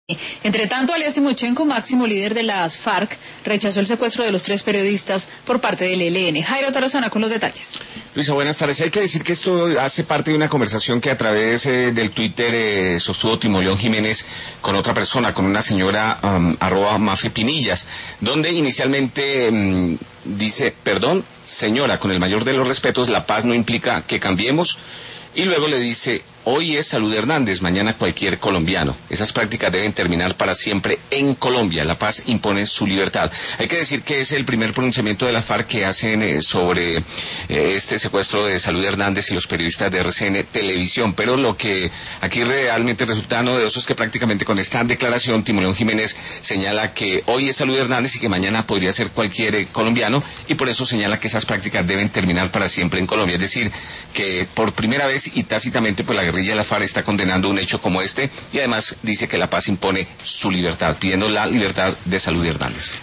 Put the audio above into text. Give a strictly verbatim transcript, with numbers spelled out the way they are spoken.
Entre tanto, alias Timochenko, máximo líder de las FARC, rechazó el secuestro de los tres periodistas por parte del E L N. Jairo Tarazona con los detalles. Luisa, buenas tardes. Hay que decir que esto hace parte de una conversación que a través eh, del Twitter eh, sostuvo Timo León Jiménez con otra persona, con una señora um, arroba Mafe Pinillas, donde inicialmente um, dice, perdón, señora, con el mayor de los respetos, la paz no implica que cambiemos. Y luego le dice, hoy es Salud Hernández, mañana cualquier colombiano. Esas prácticas deben terminar para siempre en Colombia. La paz impone su libertad. Hay que decir que es el primer pronunciamiento de la FARC que hacen eh, sobre eh, este secuestro de Salud Hernández y los periodistas de R C N Televisión. Pero lo que aquí realmente resulta novedoso es que prácticamente con esta declaración Timo León Jiménez señala que hoy es Salud Hernández y que mañana podría ser cualquier eh, colombiano, y por eso señala que esas prácticas deben terminar para siempre en Colombia. Es decir, que por primera vez y tácitamente pues la guerrilla de la FARC está condenando un hecho como este, y además dice que la paz impone su libertad, pidiendo la libertad de Salud Hernández.